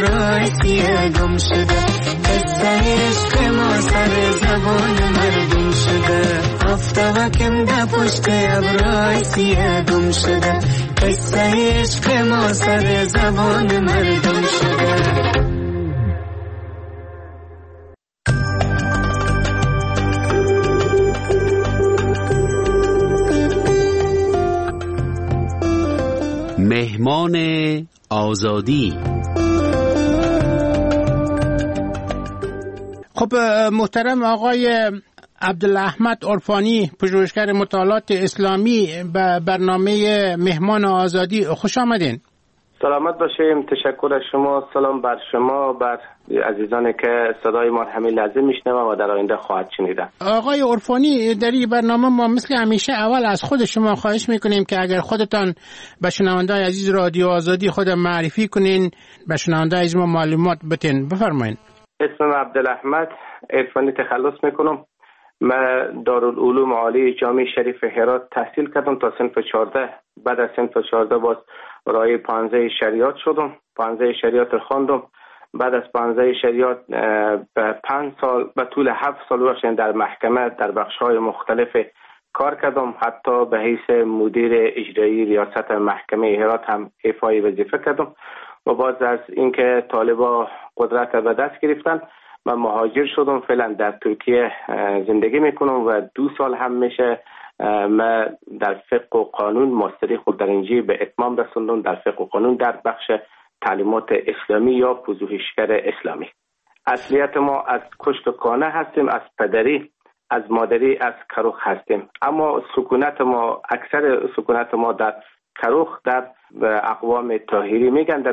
ابروی سیه گم شده، قصه عشق ما سر زبان مردم شده. آفتابکم در پشت ابروی سیه گم شده، قصه عشق ما سر زبان مردم شده. مهمان آزادی. خب محترم آقای عبدالاحمد عرفانی، پژوهشگر مطالعات اسلامی، به برنامه مهمان آزادی خوش آمدین. سلامت باشیم. تشکر از شما. سلام بر شما، بر عزیزانی که صدای ما همین لحظه میشنوند و در آینده خواهد شنیدن. آقای عرفانی، در این برنامه ما مثل همیشه اول از خود شما خواهش میکنیم که اگر خودتان به شنونده‌های عزیز رادیو آزادی خود معرفی کنین، به شنونده‌های عزیز ما معلومات بدین. بفرمایید. اسمم عبدالاحمد عرفانی، تخلص میکنم. من دارالعلوم عالی جامع شریف هرات تحصیل کردم تا صنف 14. بعد از صنف 14 باز رای 15 شریعت شدم. 15 شریعت خواندم. بعد از 15 شریعت به 5 سال به طول 7 سال در محکمه در بخش‌های مختلف کار کردم. حتی به حیث مدیر اجرایی ریاست محکمه هرات هم ایفای وظیفه کردم. و باز از اینکه طالبا قدرت به دست گرفتن، من مهاجر شدم. فعلا در ترکیه زندگی میکنم و 2 سال هم میشه من در فقه و قانون ماستری خود در اینجا به اتمام رسوندم، در فقه و قانون در بخش تعلیمات اسلامی یا پژوهشگر اسلامی. اصلیت ما از کشت کانه هستیم، از پدری، از مادری، از کروخ هستیم. اما سکونت ما، اکثر سکونت ما در کروخ، در اقوام طاهری میگن.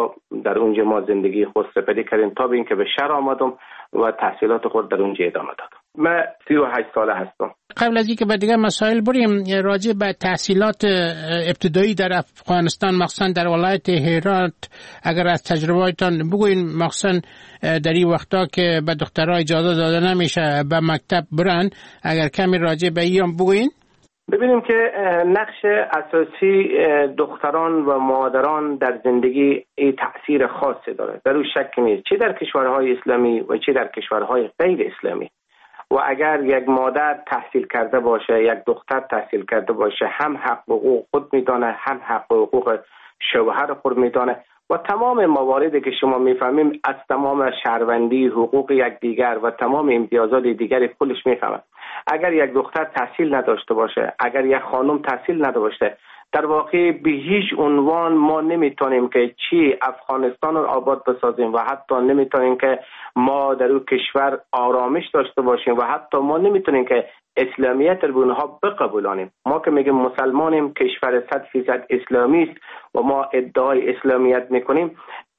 در اونجا ما زندگی خود سپری کردیم تا به اینکه به شهر آمدم و تحصیلات خود در اونجا ادامه دادم. من 38 ساله هستم. قبل از اینکه به دیگر مسائل بریم، راجع به تحصیلات ابتدایی در افغانستان، مخصوصا در ولایت هرات، اگر از تجربه‌تان بگوین، مخصوصا در این وقتا که به دخترها اجازه داده نمیشه به مکتب برن، اگر کمی راجع به این بگوین. ببینیم که نقش اساسی دختران و مادران در زندگی این تأثیر خاصی داره، در اون شک نیست، چه در کشورهای اسلامی و چه در کشورهای غیر اسلامی. و اگر یک مادر تحصیل کرده باشه، یک دختر تحصیل کرده باشه، هم حق و حقوق خود میدانه، هم حق و حقوق شوهر خود میدانه و تمام مواردی که شما میفهمیم از تمام شهروندی، حقوق یکدیگر و تمام امتیازات دیگری خودش میفهمه. اگر یک دختر تحصیل نداشته باشه، اگر یک خانم تحصیل نداشته باشه، در واقع به هیچ عنوان ما نمیتونیم که چی افغانستان رو آباد بسازیم و حتی نمیتونیم که ما در اون کشور آرامش داشته باشیم و حتی ما نمیتونیم که اسلامیت رو به اونها بقبولانیم. ما که میگیم مسلمانیم، کشور 100% اسلامی است و ما ادعای اسلامیت میکنیم،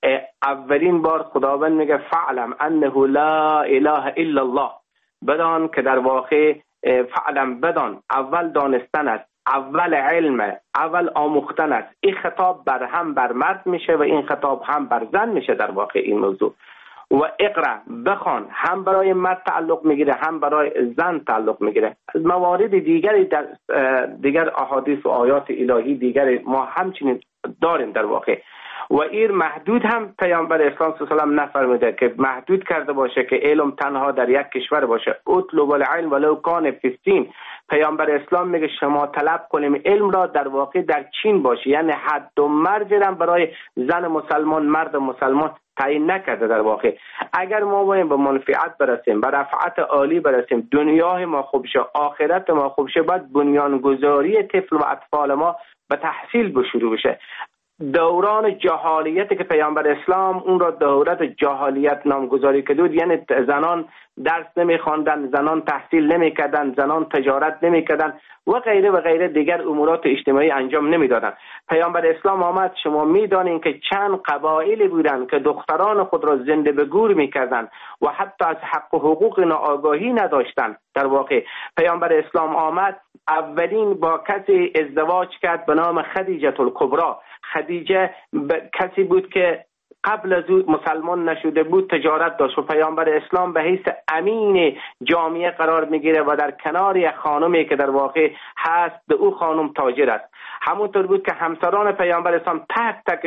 اولین بار خداوند میگه فعلم انه لا اله الا الله، بدان که در واقع فعلم، بدان، اول دانستن است، اول علم، اول آموختن است. این خطاب بر مرد میشه و این خطاب هم بر زن میشه. در واقع این موضوع و اقرا، بخوان، هم برای مرد تعلق میگیره هم برای زن تعلق میگیره. موارد دیگری در دیگر احادیث و آیات الهی دیگر ما همچنین داریم در واقع. و این محدود هم پیامبر اسلام صلی الله علیه و آله نفرموده که محدود کرده باشه که علم تنها در یک کشور باشه. اطلب العلم ولو کان فی الصین. پیامبر اسلام میگه شما طلب کنیم علم را در واقع در چین باشه، یعنی حد و مرز هم برای زن مسلمان، مرد مسلمان تعیین نکرده. در واقع اگر ما باید به منفعت برسیم، به رفعت عالی برسیم، دنیای ما خوب شه، آخرت ما خوب شه، باید بنیانگذاری طفل و اطفال ما به تحصیل شروع بشه. دوران جهالیتی که پیامبر اسلام اون را دورت جهالیت نامگذاری کرد، یعنی زنان درس نمی‌خواندن، زنان تحصیل نمی‌کردن، زنان تجارت نمی‌کردن و غیره و غیره دیگر امورات اجتماعی انجام نمی‌دادن. پیامبر اسلام آمد، شما می‌دانین که چند قبایلی بودن که دختران خود را زنده به گور می‌کردن و حتی از حق و حقوق آگاهی نداشتند. در واقع پیامبر اسلام آمد، اولین با کسی ازدواج کرد به نام خدیجه الکبری. خدیجه کسی بود که قبل از او مسلمان نشده بود، تجارت داشت و پیامبر اسلام به حیث امین جامعه قرار میگیره و در کنار یک خانمی که در واقع هست به او خانم تاجر است. همونطور بود که همسران پیامبر اسلام تک تک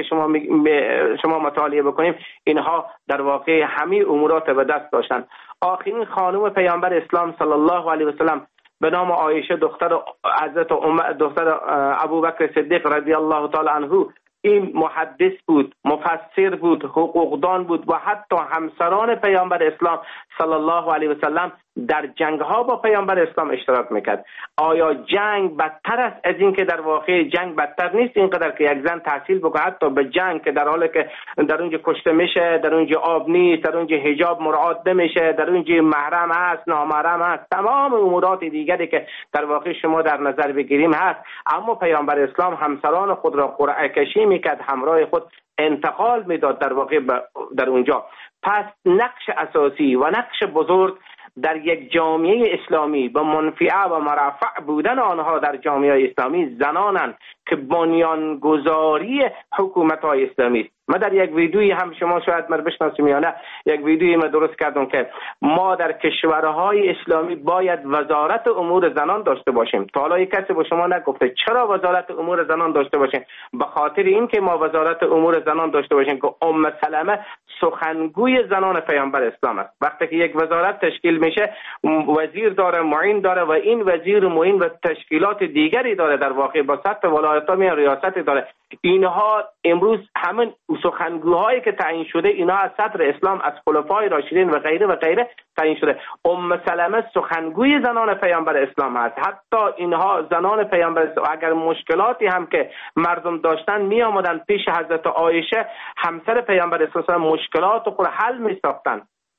شما مطالعه بکنیم اینها در واقع همه امورات به دست داشتن. آخرین خانم پیامبر اسلام صلی الله علیه و سلم به نام عایشه دختر حضرت دختر ابوبکر صدیق رضی الله تعالی عنه، این محدث بود، مفسر بود، حقوقدان بود و حتی همسران پیامبر اسلام صلی الله علیه و سلم در جنگ ها با پیامبر اسلام اشتراک میکرد. آیا جنگ بدتر است از این که در واقع جنگ بدتر نیست اینقدر که یک زن تحصیل بکنه حتی به جنگ که در حالی که در اونجا کشته میشه، در اونجا آب نیست، در اونجا حجاب مراعات نمیشه، در اونجا محرم هست، نامحرم هست، تمام امورات دیگری که در واقع شما در نظر بگیریم هست، اما پیامبر اسلام همسران خود را قرعه کشی میکرد، همراه خود انتقال میداد در واقع در اونجا. پس نقش اساسی و نقش بزرگ در یک جامعه اسلامی با منفعه و مرفع بودن آنها در جامعه اسلامی زنانند که بنیانگذاری حکومت‌های اسلامی است. من در یک ویدیویی هم شما شاید من بشناسیم یا نه، یک ویدیویی من درست کردم که ما در کشورهای اسلامی باید وزارت امور زنان داشته باشیم. تا حالا کسی با شما نگفته چرا وزارت امور زنان داشته باشیم؟ به خاطر اینکه ما وزارت امور زنان داشته باشیم که ام سلمه سخنگوی زنان پیامبر اسلام است. وقتی که یک وزارت تشکیل میشه وزیر داره، معین داره و این وزیر معین و تشکیلات دیگری داره، در واقع با سطح ولایت‌ها ریاست داره. اینها امروز همین سخنگوهایی که تعیین شده اینها از صدر اسلام، از خلفای راشدین و غیره تعیین شده. ام سلمه سخنگوی زنان پیامبر اسلام است. حتی اینها زنان پیامبر اسلام اگر مشکلاتی هم که مردم داشتن می آمدن پیش حضرت عایشه همسر پیامبر اسلام، مشکلات خود حل می ساختن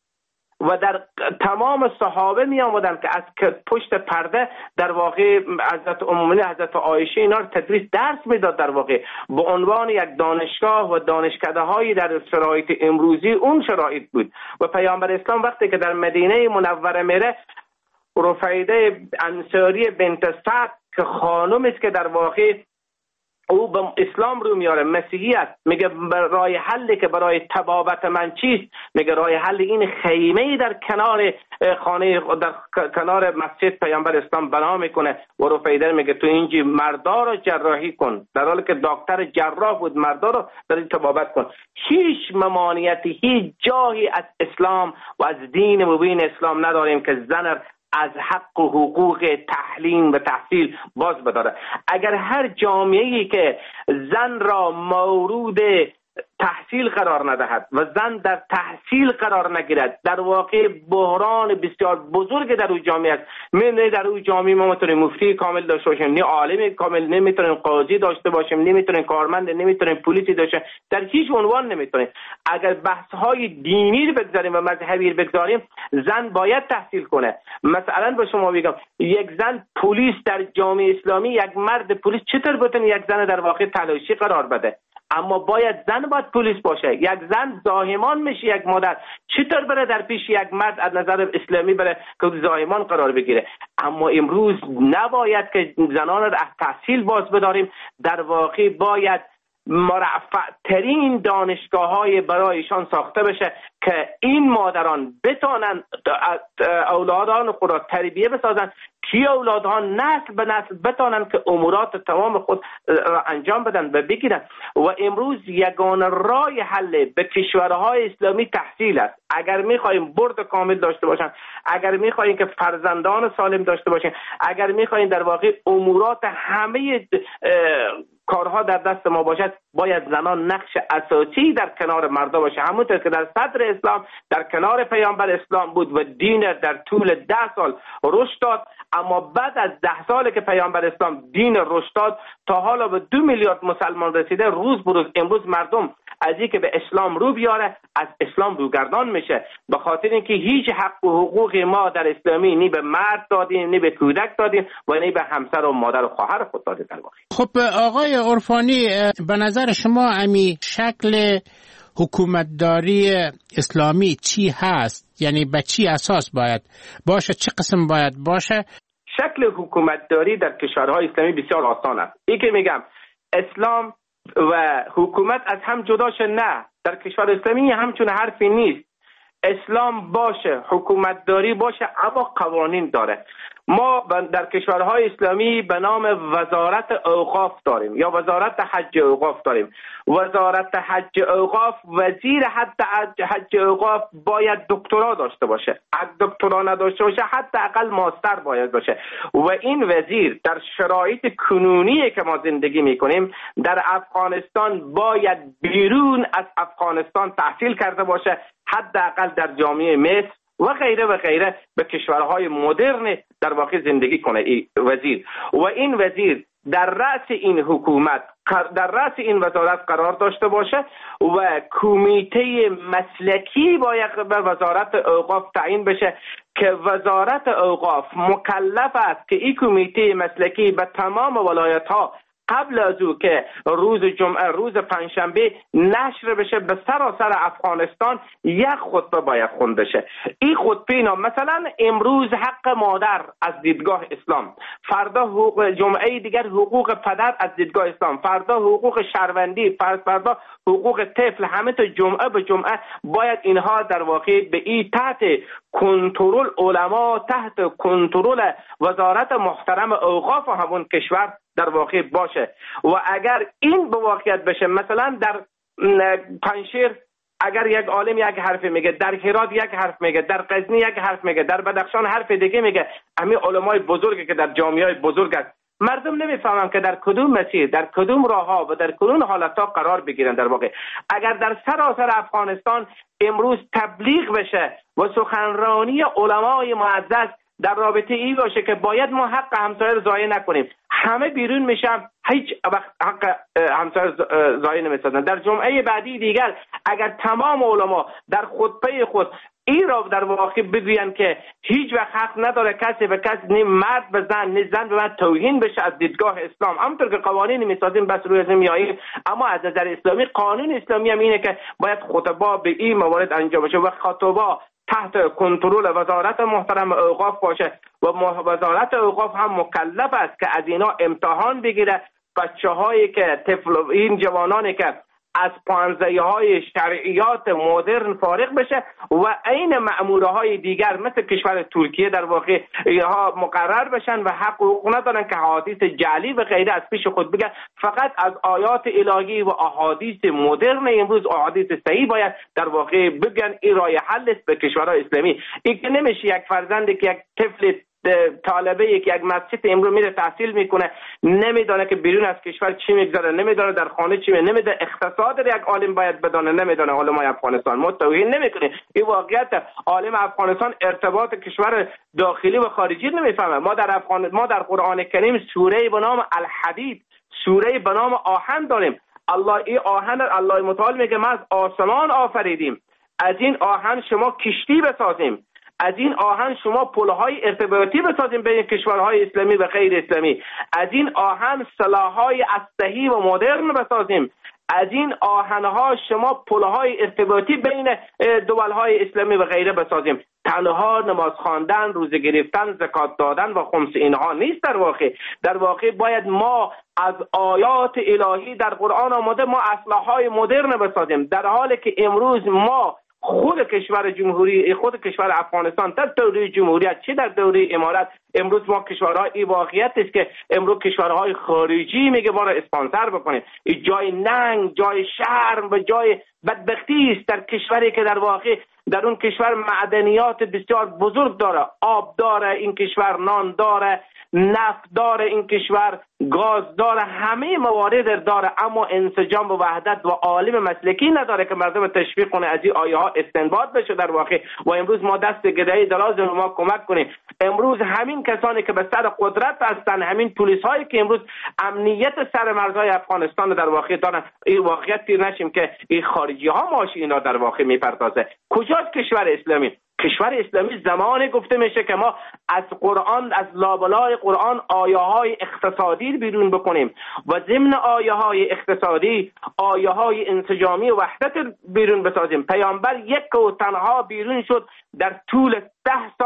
و در تمام صحابه می آمدن که از پشت پرده در واقع حضرت حضرت عایشه اینا رو تدریس درس میداد، در واقع به عنوان یک دانشگاه و دانشکده هایی در شرایط امروزی اون شرایط بود. و پیامبر اسلام وقتی که در مدینه منوره میره، رفیده انصاری بنت سعد که خانم است که در واقع او به اسلام رو میاره، مسیحی است، میگه راه حلی که برای تبابت من چیست؟ میگه راه حل این خیمه در کنار خانه، در کنار مسجد پیامبر اسلام بنا میکنه و رفیده میگه تو اینجا مردا رو جراحی کن، در حالی که دکتر جراح بود، مردا رو در این تبابت کن. هیچ ممانعتی، هیچ جایی از اسلام و از دین مبین اسلام نداریم که زن از حق و حقوق تعلیم و تحصیل باز بداره. اگر هر جامعه‌ای که زن را مورود تحصیل قرار ندهد و زن در تحصیل قرار نگیرد، در واقع بحران بسیار بزرگ در اون جامعه است. نه در اون جامعه ما میتونیم مفتی کامل داشته باشیم، نه عالم کامل، نمیتونیم قاضی داشته باشیم، نمیتونیم کارمند، نمیتونیم پلیسی داشته، در هیچ عنوان نمیتونیم. اگر بحث های دینی رو بگذاریم و مذهبی رو بگذاریم، زن باید تحصیل کنه. مثلا به شما بگم یک زن پلیس در جامعه اسلامی، یک مرد پلیس چطور بتونه یک زن در واقع تلاشی قرار بده؟ اما زن باید پلیس باشه. یک زن زاهمان میشه، یک مادر چطور بره در پیش یک مرد از نظر اسلامی بره که زاهمان قرار بگیره؟ اما امروز نباید که زنان را از تحصیل باز بداریم، در واقع باید مرفع ترین دانشگاه های برایشان ساخته بشه که این مادران بتانن اولادان خود را تربیه بسازن، که اولادها نسل به نسل بتانن که امورات تمام خود را انجام بدن و بگیرن. و امروز یگانه راه حل به کشورهای اسلامی تحصیل است. اگر میخوایم برد کامل داشته باشن، اگر میخوایم که فرزندان سالم داشته باشن، اگر میخوایم در واقع امورات همه کارها در دست ما باشد، باید زنان نقش اساسی در کنار مردا باشه، همونطور که در صدر اسلام در کنار پیامبر اسلام بود و دین در طول 10 سال رشد داد. اما بعد از 10 سال که پیامبر اسلام دین رشد داد، تا حالا به 2 میلیارد مسلمان رسیده. روز بروز امروز مردم از اینکه به اسلام رو بیاره از اسلام روگردان میشه، به خاطر اینکه هیچ حق و حقوق ما در اسلامی نی به مرد دادیم، نی به کودک دادیم و نی به همسر و مادر و خواهر خود دادیم. در واقع خب آقای عرفانی، به نظر شما امی شکل حکومتداری اسلامی چی هست؟ یعنی به چی اساس باید باشه؟ چه قسم باید باشه؟ شکل حکومتداری در کشورهای اسلامی بسیار آسان است. این که میگم اسلام و حکومت از هم جداشه، نه، در کشور اسلامی همچون حرفی نیست. اسلام باشه، حکومتداری باشه، اما قوانین داره. ما در کشورهای اسلامی به نام وزارت اوقاف داریم یا وزارت حج اوقاف داریم. وزارت حج اوقاف، وزیر حج اوقاف باید دکترا داشته باشه. اگه دکترا نداشته باشه حداقل ماستر باید باشه. و این وزیر در شرایط کنونی که ما زندگی میکنیم در افغانستان باید بیرون از افغانستان تحصیل کرده باشه، حداقل در جامعه مصر و غیره و غیره به کشورهای مدرن در واقع زندگی کنه این وزیر. و این وزیر در رأس این حکومت، در رأس این وزارت قرار داشته باشه و کمیته مسلکی باید به وزارت اوقاف تعیین بشه که وزارت اوقاف مکلف است که این کمیته مسلکی به تمام ولایت ها قبل از او که روز جمعه، روز پنجشنبه نشر بشه به سراسر افغانستان، یک خطبه باید خونده شه. این خطبه اینا مثلا امروز حق مادر از دیدگاه اسلام، فردا حقوق جمعه دیگر حقوق پدر از دیدگاه اسلام، فردا حقوق شهروندی، فردا حقوق طفل، همه تا جمعه به جمعه باید اینها در واقع به این تحت کنترل علما، تحت کنترل وزارت محترم اوقاف همون کشور در واقع باشه. و اگر این به واقعیت بشه، مثلا در پنجشیر اگر یک عالم یک حرف میگه، در هرات یک حرف میگه، در غزنی یک حرف میگه، در بدخشان حرف دیگه میگه، همین علمای بزرگی که در جامعه بزرگ است، مردم نمیفهمن که در کدوم مسیر، در کدوم راه ها و در کدوم حالت ها قرار بگیرن. در واقع اگر در سراسر افغانستان امروز تبلیغ بشه و سخنرانی علمای معزز در رابطه ای باشه که باید ما حق همسایه رو ضایع نکنیم، همه بیرون میشن، هیچ وقت حق همسایه ضایع نمیسازن. در جمعه بعدی دیگر اگر تمام علما در خطبه خود این را در واقع بگوین که هیچ وقت حق نداره کسی به کسی، نه مرد به زن نه زن به مرد توهین بشه از دیدگاه اسلام، همونطور که قوانین میسازیم بس روی ازم میاییم، اما از نظر اسلامی قانون اسلامی هم اینه که باید خطبه به این موارد انجام بشه و خطبه تحت کنترل وزارت محترم اوقاف باشه و وزارت اوقاف هم مکلف است که از اینا امتحان بگیره. بچه‌هایی که این جوانانی که از پانزه‌های شرعیات مدرن فارغ بشه و این مأمورهای دیگر مثل کشور ترکیه در واقع اینها مقرر بشن و حق حقوق ندارن که حدیث جعلی و غیره از پیش خود بگن، فقط از آیات الهی و احادیث مدرن امروز، احادیث صحیح باید در واقع بگن. این راه حل است به کشورهای اسلامی. این که نمیشه یک فرزندی که یک طفل طالبه یک مسجد امروز میره تحصیل میکنه، نمیدونه که بیرون از کشور چی میگذره، نمیدونه در خانه چی نمیدونه، اقتصاد یک عالم باید بدونه، نمیدونه علمای افغانستان. ما توهین نمیکنیم، این واقعیت. عالم افغانستان ارتباط کشور داخلی و خارجی نمیفهمه. ما در قرآن کریم سوره به نام الحدید، سوره به نام آهن داریم. این آهن الله متعال میگه ما از آسمان آفریدیم، از این آهن شما کشتی بسازیم، از این آهن شما پل‌های ارتباطی بسازیم بین کشورهای اسلامی و غیر اسلامی، از این آهن سلاح‌های اسلحه‌ای و مدرن بسازیم، از این آهن‌ها شما پل‌های ارتباطی بین دول‌های اسلامی و غیره بسازیم. تنها نماز خواندن، روزه گرفتن، زکات دادن و خمس اینها نیست. در واقع باید ما از آیات الهی در قرآن آمده ما اسلحه‌های مدرن بسازیم، در حالی که امروز ما خود کشور جمهوری، خود کشور افغانستان در دوره جمهوریت چه در دوره امارت، امروز ما کشورهای این واقعیت است که امروز کشورهای خارجی میگه ما را اسپانسر بکنید. این جای ننگ، جای شرم و جای بدبختی است در کشوری که در واقع در اون کشور معدنیات بسیار بزرگ داره، آب داره این کشور، نان داره، نفت داره این کشور، گاز داره، همه موارد داره، اما انسجام و وحدت و عالم مسلکی نداره که مردم تشویق کنه از این آیه ها استنباط بشه در واقع. و امروز ما دست گدایی دراز به ما کمک کنیم. امروز همین کسانی که به سر قدرت هستن، همین پلیس هایی که امروز امنیت سر مرزهای افغانستان در واقع دارن، این واقعیت تیر نشیم که این خارجی ها ماشی اینا در واقع میپردازه. کجاست کشور اسلامی؟ کشور اسلامی زمانی گفته میشه که ما از قرآن، از لابلای قرآن آیه های اقتصادی بیرون بکنیم و ضمن آیه های اقتصادی آیه های انسجامی و وحدت بیرون بسازیم. پیامبر یک و تنها بیرون شد در طول 10 سال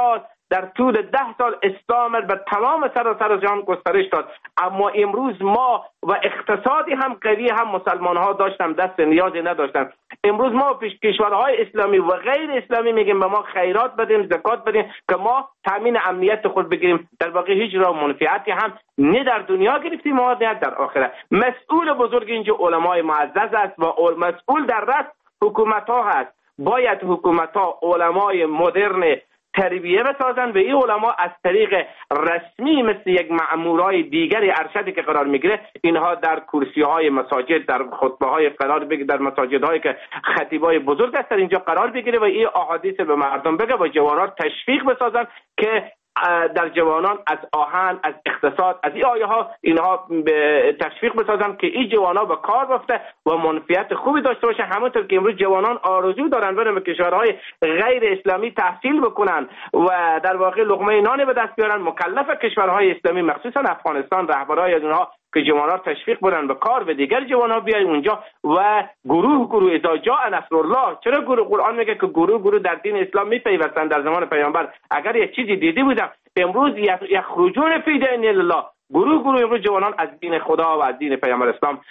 در طول 10 سال اسلام به تمام سراسر جهان گسترش داد. اما امروز ما و اقتصادی هم قوی هم مسلمان ها داشتن دست نیازی نداشتن. امروز ما کشورهای اسلامی و غیر اسلامی میگیم به ما خیرات بدیم، زکات بدیم که ما تامین امنیت خود بگیریم. در واقع هیچ راه منفعتی هم نه در دنیا گرفتیم و نه در آخرت. مسئول بزرگ اینجا علمای معزز است و مسئول در رأس حکومت ها هست. باید حکومت ها علمای مدرن تربیه بسازن و این علما از طریق رسمی مثل یک مأمورای دیگری ارشدی که قرار میگیره اینها در کرسی های مساجد، در خطبه های قرار بگیره، در مساجد هایی که خطیبای بزرگ هستن اینجا قرار بگیره و این احادیث به مردم بگه و جوانان تشویق بسازن که در جوانان از آهن، از اقتصاد، از این آیه ها اینها به تشویق بسازن که این جوانا به کار بفته و منفعت خوبی داشته باشه. همونطور که امروز جوانان آرزو دارن برن به کشورهای غیر اسلامی تحصیل بکنن و در واقع لقمه نان به دست بیارن، مکلف کشورهای اسلامی مخصوصا افغانستان رهبرای از اونها که جوانان تشویق بدن به کار و دیگر جوانان بیاین اونجا و گروه اذا جاء نصر الله. چرا گروه؟ قرآن میگه که گروه در دین اسلام میپیوستن. در زمان پیامبر اگر یک چیزی دیدی بودم امروز یخرجون فی دین الله، گروه امروز جوانان از دین خدا و از دین پیامبر اسلام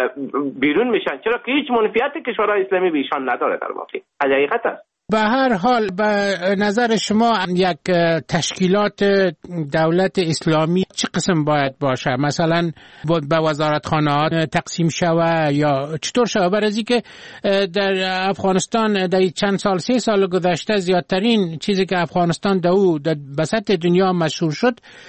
بیرون میشن. چرا که هیچ منفعت کشورهای اسلامی به ایشان نداره. در واقع حقیقت است. به هر حال به نظر شما یک تشکیلات دولت اسلامی چه قسم باید باشه؟ مثلا به وزارتخانه‌ها تقسیم شوه یا چطور شوه؟ برای که در افغانستان در چند سال 3 سال گذشته زیادترین چیزی که افغانستان در بسط دنیا مشهور شد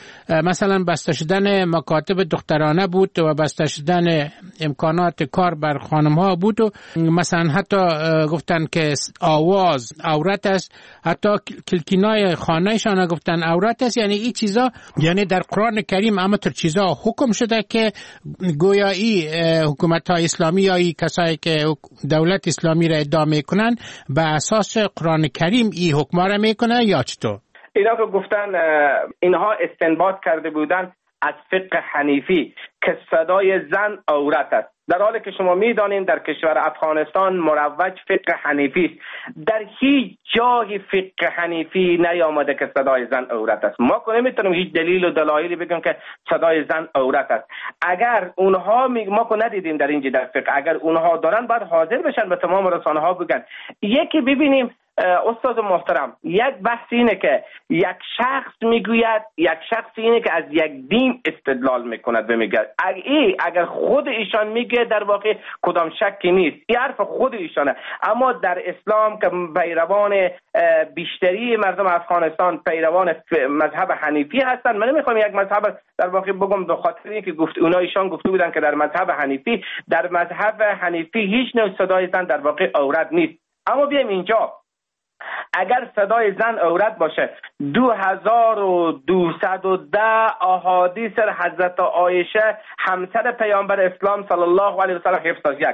مثلا بسته شدن مکاتب دخترانه بود و بسته شدن امکانات کار بر خانم ها بود و مثلا حتی گفتن که آواز عورت است، حتی کلکینای خانهشان گفتن عورت است. یعنی این چیزا یعنی در قرآن کریم همینطور چیزا حکم شده که گویایی حکومت های اسلامی یا کسایی که دولت اسلامی را ادعا میکنن به اساس قرآن کریم این حکما را میکنه یا چطور؟ اینا که گفتن اینها استنباط کرده بودن از فقه حنیفی که صدای زن عورت است، در حالی که شما میدانین در کشور افغانستان مروج فقه حنیفی است. در هیچ جای فقه حنیفی نیامده که صدای زن عورت است. ما که نمیتونیم هیچ دلیل و دلایلی بگیم که صدای زن عورت است. اگر اونها ما که ندیدیم در اینجا در فقه، اگر اونها دارن باید حاضر بشن به تمام رسانه ها بگن. یکی ببینیم استاد محترم، یک بحث اینه که یک شخص میگوید، یک شخص اینه که از یک دین استدلال میکند و میگه اگر خود ایشان میگه در واقع کدام شکی نیست، این حرف خود ایشانه. اما در اسلام که پیروان بیشتری مردم افغانستان پیروان مذهب حنیفی هستن، من نمیخوام یک مذهب در واقع بگم به خاطر اینکه ایشان گفته بودن که در مذهب حنیفی هیچ نوع صدای زن در واقع عورت نیست. اما بیایم اینجا، اگر صدای زن عورت باشه 2210 احادیث حضرت عایشه همسر پیامبر اسلام صلی الله علیه و سلم حفظ است.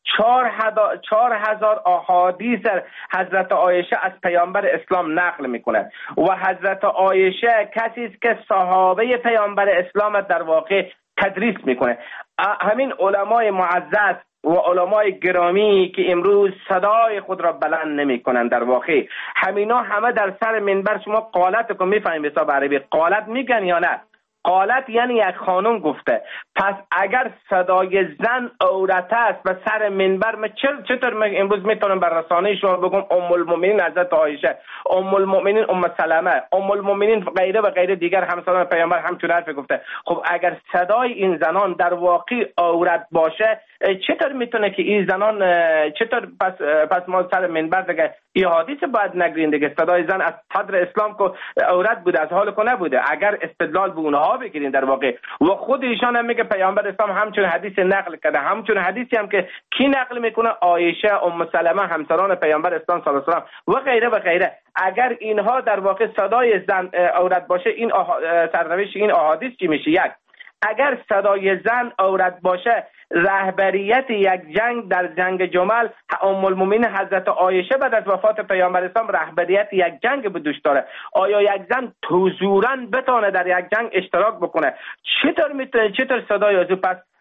4000 احادیث حضرت عایشه از پیامبر اسلام نقل میکنه و حضرت عایشه کسی است که صحابه پیامبر اسلام در واقع تدریس میکنه. همین علمای معزز و علمای گرامی که امروز صدای خود را بلند نمی کنند، در واقع همینا همه در سر منبر، شما قالت کو میفهمید حساب عربی قالت میگن یا نه؟ قالت یعنی یک خانم گفته. پس اگر صدای زن عورت است و سر منبر، من چطور امروز میتونم بر رسانه شما بگم ام المؤمنین حضرت عایشه، ام المؤمنین ام سلمه، ام المؤمنین غیره و غیره دیگر همسران پیامبر همچون حرف گفته. خب اگر صدای این زنان در واقع عورت باشه، چطور میتونه که این زنان چطور پس ما سر منبر دیگه این حدیث باید نگرین دیگه؟ صدای زن از صدر اسلام که عورت بوده، از حال که نبوده. اگر استدلال به اونها بگیرین در واقع، و خود ایشان هم میگه پیامبر اسلام همچون حدیث نقل کرده، همچون حدیثی هم که کی نقل میکنه؟ عایشه، ام سلمه همسران پیامبر اسلام صلی الله علیه و و غیره و غیره. اگر اینها در واقع صدای زن عورت باشه، این سرنوشت این احادیث چی میشه؟ یک، اگر صدای زن عورت باشه، رهبریت یک جنگ در جنگ جمل ام المؤمنین حضرت عایشه بعد از وفات پیامبر اسلام رهبریت یک جنگ به دوش داره. آیا یک زن حضوراً بتونه در یک جنگ اشتراک بکنه؟ چطور صدای از پس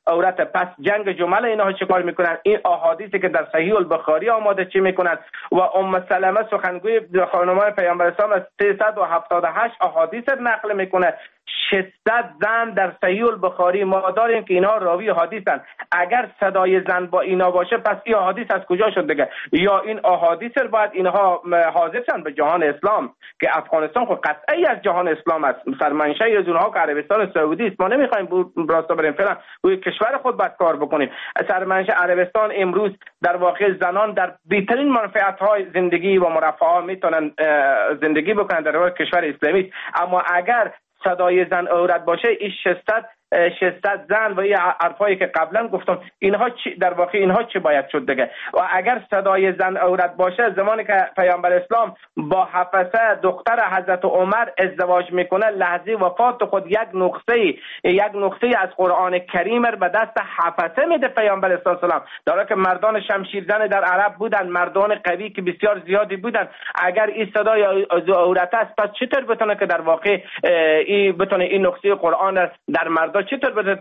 عورت. پس جنگ جمل اینها چیکار میکنن؟ این احادیثی که در صحیح البخاری آمده چی میکنن؟ و ام سلمه سخنگوی خانمان پیامبر اسلام از 378 احادیث نقل میکنه. 600 زن در صحیح البخاری ما داریم که اینها راوی حدیثن. اگر صدای زن با اینا باشه پس این احادیث از کجا شد دیگه؟ یا این احادیث باید اینها حاضر شن به جهان اسلام که افغانستان خود قطعی از جهان اسلام است. سرمنشأ از اونها که عربستان سعودی است. ما نمیخوایم راستا بریم فعلا روی کشور خود باید کار بکنیم. سرمنشأ عربستان امروز در واقع زنان در بهترین منفعت‌های زندگی و مرفه میتونن زندگی بکنن در کشور اسلامی. اما اگر صدای زن عورت باشه این 600 زن و این حرفایی که قبلا گفتم اینها در واقع اینها چی باید شد دیگه؟ و اگر صدای زن عورت باشه زمانی که پیامبر اسلام با حفصه دختر حضرت عمر ازدواج میکنه لحظه وفات خود یک نقطه از قرآن کریم به دست حفصه میده پیامبر اسلام، در حالی که مردان شمشیرزن در عرب بودن، مردان قوی که بسیار زیادی بودن. اگر این صدای عورت است پس چطور بتونه که در واقع بتونه این نقطه قرآن در مردان چطور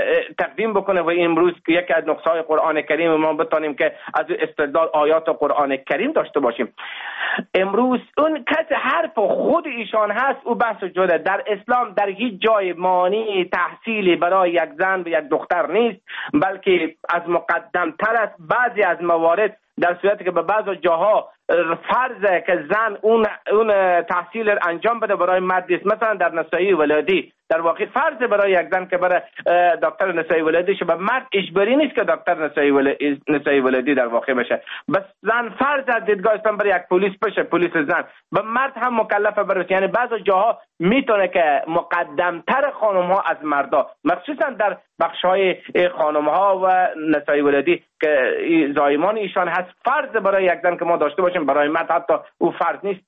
تقدیم بکنه و امروز یکی از نقصهای قرآن کریم ما بتونیم که از استدلال آیات قرآن کریم داشته باشیم. امروز اون کسی حرف خود ایشان هست او بحث جدا. در اسلام در هیچ جای مانع تحصیلی برای یک زن و یک دختر نیست، بلکه از مقدم تر است. بعضی از موارد در صورتی که به بعض جاها فرضه که زن اون تحصیل انجام بده برای مرد است. مثلا در نسایی ولادی در واقع فرض برای یک زن که برای دکتر نسایی ولادی شه، به مرد اجباری نیست که دکتر نسایی ولادی در واقع بشه. بس زن فرض از دیدگاه اسلام برای یک پلیس بشه، پلیس زن. به مرد هم مکلفه برسه. یعنی بعض جاها میتونه که مقدمتر خانم ها از مردا، مخصوصا در بخش های خانم ها و نسایی ولادی که زایمان ایشان هست، فرض برای یک زن که ما داشته باشیم، برای مرد حتی او فرض نیست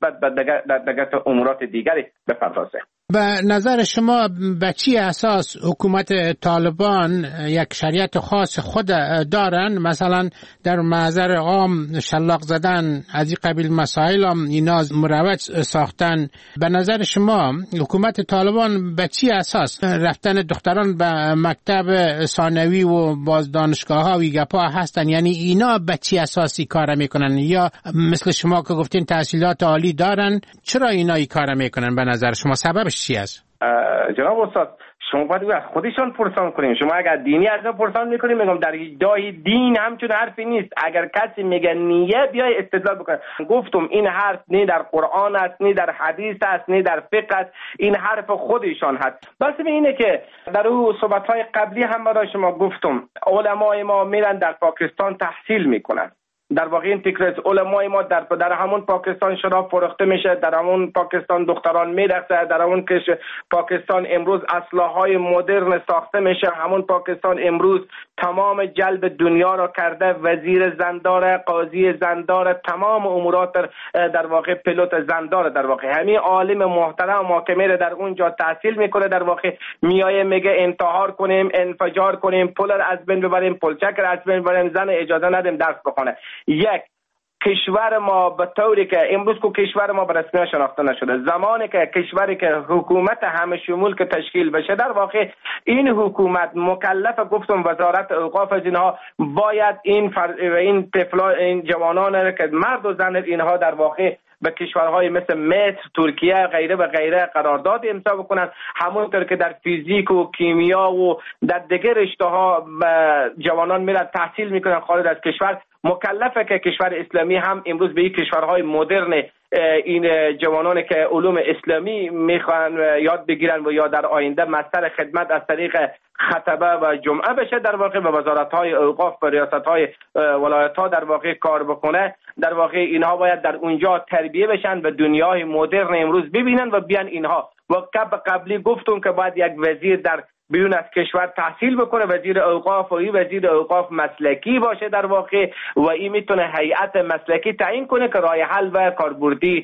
در امورات دیگری بپردازه. به نظر شما به چی اساس حکومت طالبان یک شریعت خاص خود دارن؟ مثلا در محضر عام شلاق زدن از این قبیل مسائل هم اینا مروج ساختن. به نظر شما حکومت طالبان به چی اساس رفتن دختران به مکتب ثانوی و باز دانشگاه ها و گپا هستن؟ یعنی اینا به چی اساسی کار میکنن؟ یا مثل شما که گفتین تحصیلات عالی دارن، چرا اینا این کار میکنن؟ به نظر شما سببش چی است؟ جناب استاد شما باید از خودشان پرسان کنیم. شما اگر دینی از ما پرسان میکنیم، میگم در ادعای دین همچون حرفی نیست. اگر کسی میگه نیه بیای استدلال بکنه. گفتم این حرف نه در قرآن است، نه در حدیث است، نه در فقه است. این حرف خودشان هست. بس اینه که در اون صحبت‌های قبلی هم برای شما گفتم علمای ما میرن در پاکستان تحصیل میکنن. در واقع این فکر از علمای ما در همون پاکستان شراب فروخته میشه، در همون پاکستان دختران میرقصه، در همون پاکستان امروز اسلحه‌های مدرن ساخته میشه، همون پاکستان امروز تمام جلب دنیا را کرده، وزیر زندار، قاضی زندار، تمام امورات در واقع پیلوت زندار. در واقع همین عالم محترم محکمه را در اونجا تحصیل میکنه. در واقع میایه میگه انتحار کنیم، انفجار کنیم، پول را از بین ببریم، پلچک را از بین ببریم، زن اجازه ندیم درس بخونه. یک کشور ما به طوری که امروز که کشور ما به رسمیت شناخته نشده، زمانی که کشوری که حکومت همه شمول که تشکیل بشه، در واقع این حکومت مکلف، گفتم وزارت اوقاف از اینها باید این جوانان که مرد و زن اینها در واقع به کشورهای مثل مصر، ترکیه، غیره و غیره قرارداد امضا بکنن. همونطور که در فیزیک و کیمیا و در دیگر رشته‌ها جوانان میرن تحصیل میکنن خارج از کشور، مکلفه که کشور اسلامی هم امروز به این کشورهای مدرن این جوانانی که علوم اسلامی میخوان یاد بگیرن و یا در آینده مستر خدمت از طریق خطبه و جمعه بشه، در واقع به وزارت‌های اوقاف و ریاست‌های ولایت‌ها در واقع کار بکنه. در واقع اینها باید در اونجا تربیه بشن و دنیای مدرن امروز ببینن و بیان اینها. و قبلی گفتم که باید یک وزیر در بیرون از کشور تحصیل بکنه، وزیر اوقاف، و این وزیر اوقاف مسلکی باشه در واقع، و این میتونه هیئت مسلکی تعیین کنه که راه حل و کاربردی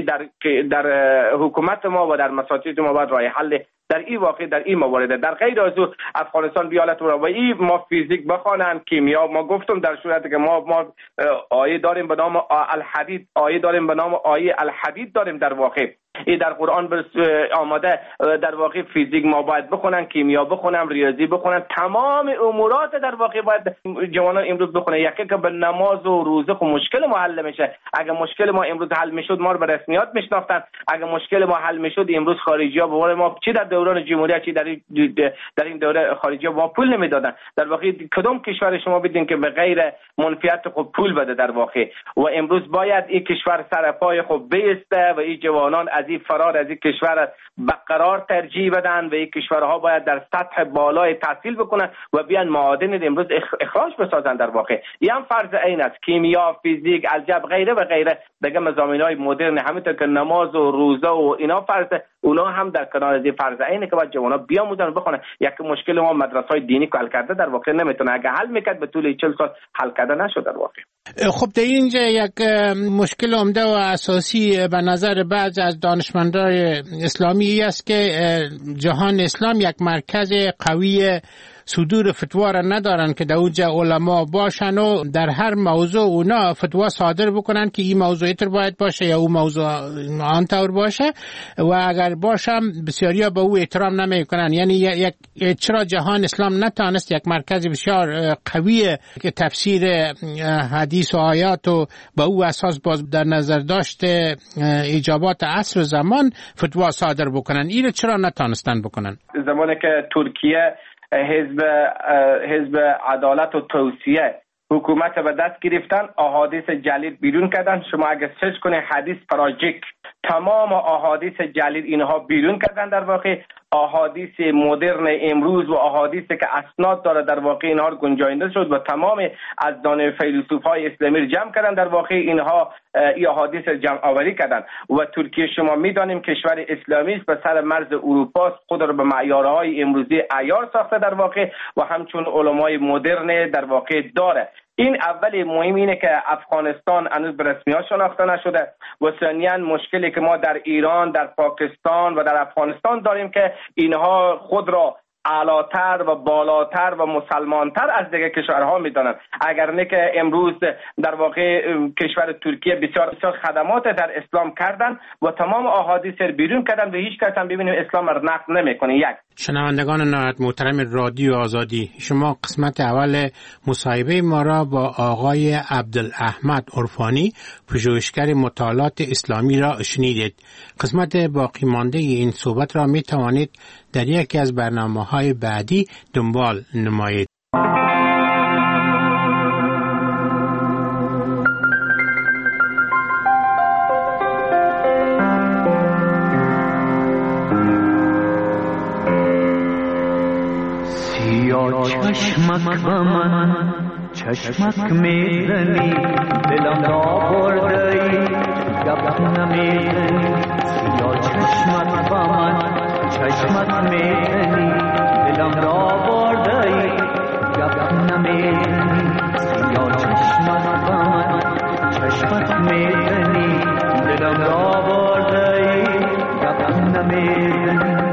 در حکومت ما و در مساجد ما باید راه حل در این واقع در این موارد. در غیر از او افغانستان بیالت و این ما فیزیک بخوانن، کیمیا، ما گفتم در صورتی که ما آیه داریم به نام الحدید، آیه داریم به نام آیه الحدید داریم در واقع این در قرآن آماده در واقع فیزیک ما باید بخونن، کیمیا بخونن، ریاضی بخونن، تمام امورات در واقع باید جوانان امروز بخونن. یکی که به نماز و روزه خب مشکل ما حل میشه. اگه مشکل ما امروز حل میشد ما رو به رسمیات میشناختن. اگه مشکل ما حل میشد امروز خارجی‌ها به قول ما چی در دوران جمهوریت چی در این دوره خارجی‌ها ما پول نمیدادن. در واقع کدام کشور شما بدین که به غیر منفیت خب پول بده در واقع. و امروز باید این کشور سر پای خب بیسته و این جوانان از این فرار از این کشور برقرار ترجیح بدن و این کشورها باید در سطح بالای تحصیل بکنن و بیان معادن امروز اخراج بسازن. در واقع این هم فرض عین است. کیمیا، فیزیک، الجبر غیره و غیره دیگه مضامین‌های مدرن همینطور که نماز و روزه و اینا فرض، اونا هم در کنار از فرض عینه که باید جوانا بیاموزن و بخونن. یک مشکل ما مدرسه‌های دینی که حل کرده در واقع نمیتونه، اگه حل میکرد به طول 40 سال حل کرده نشد در واقع. خب در اینجا یک مشکل عمده و اساسی به نظر بعضی از دانشمندان اسلامی است که جهان اسلام یک مرکز قوی صدور فتوا را ندارن که در اونجا علما باشن و در هر موضوع اونا فتوا صادر بکنن که این موضوع اینطور باید باشه یا اون موضوع آنطور باشه و اگر باشم بسیاریا به او احترام نمیکنن. یعنی چرا جهان اسلام نتانست یک مرکز بسیار قوی که تفسیر حدیث و آیات و به او اساس باز در نظر داشته اجابات عصر زمان فتوا صادر بکنن؟ این چرا نتانستن بکنن؟ زمانی که ترکیه حزب عدالت و توسعه حکومت به دست گرفتن، احادیث جلیل بیرون کردن. شما اگه سرچ کنه حدیث پراجیک، تمام احادیث جلیل اینها بیرون کردن. در واقع احادیث مدرن امروز و احادیثی که اسناد داره در واقع اینها رو گنجانده شد و تمام از دانه فیلسوفای اسلامی رو جمع کردن. در واقع اینها این احادیث رو جمع آوری کردن و ترکیه شما میدانیم کشور اسلامی است، به سر مرز اروپا، خود رو به معیارهای امروزی عیار ساخته در واقع و همچون علمای مدرن در واقع داره. این اول مهم اینه که افغانستان هنوز به رسمیت شناخته نشده و ثانیاً مشکلی که ما در ایران، در پاکستان و در افغانستان داریم که اینها خود را اعلاتر و بالاتر و مسلمانتر از دیگه کشورها میدانند. اگر نه که امروز در واقع کشور ترکیه بسیار خدمات در اسلام کردن و تمام احادیث رو بیرون کردن و هیچ کس هم ببینیم اسلام رو نقد نمیکنه. یک شنوندگان نهایت محترم رادیو آزادی، شما قسمت اول مصاحبه ما را با آقای عبدالاحمد عرفانی، پژوهشگر مطالعات اسلامی را شنیدید. قسمت باقی مانده این صحبت را می توانید در یکی از برنامه‌های بعدی دنبال نمایید. سیاه چشمک به من چشمک میزنی، دلم را بردی گپ نمیزنی. سیاه چشمک به من چشمک میزنی، دلم را بردی گپ نمیزنی. سیاه چشمک به من چشمک میزنی، دلم را بردی گپ نمیزنی.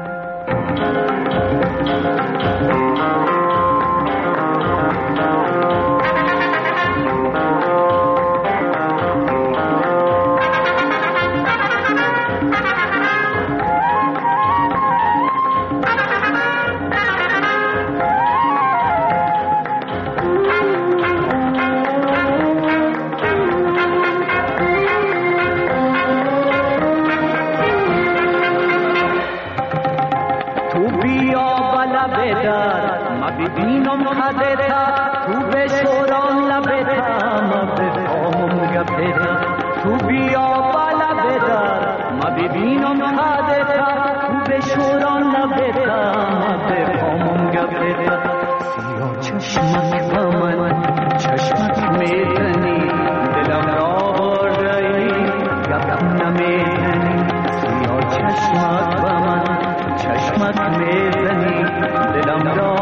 ببینم خدتا تو به شوران لبتا ما بفهمم گپتا. تو بیا بالا بدار ما ببینم خدتا تو به شوران لبتا ما بفهمم گپتا. سیاه چشمک به من چشمک میزنی، دلم را بردی گپ نمیزنی. سیاه چشمک به من چشمک میزنی، دلم را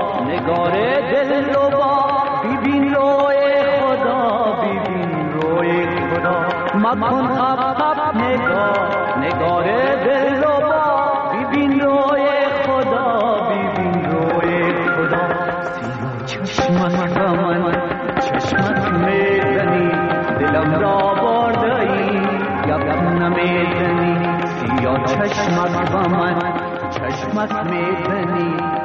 نگار دلربا ببین روی خدا ببین روی خدا مکن خب نگاه نگار دلربا ببین روی خدا ببین روی خدا چشمت با من چشمت میزنی دلم را برده‌ای یکم نمیزنی سیاه چشمت با من چشمت میزنی